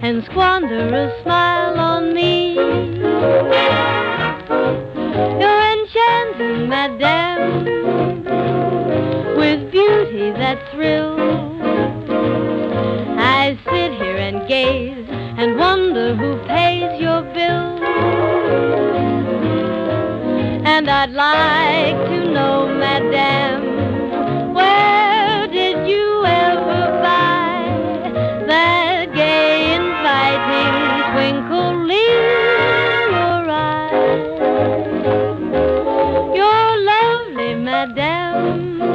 and squander a smile on me. You're enchanting, madame, with beauty that thrills. I sit here and gaze and wonder who pays your bills. And I'd like to know, madame, where did you ever buy that gay, inviting twinkle in your eye? You're lovely, madame,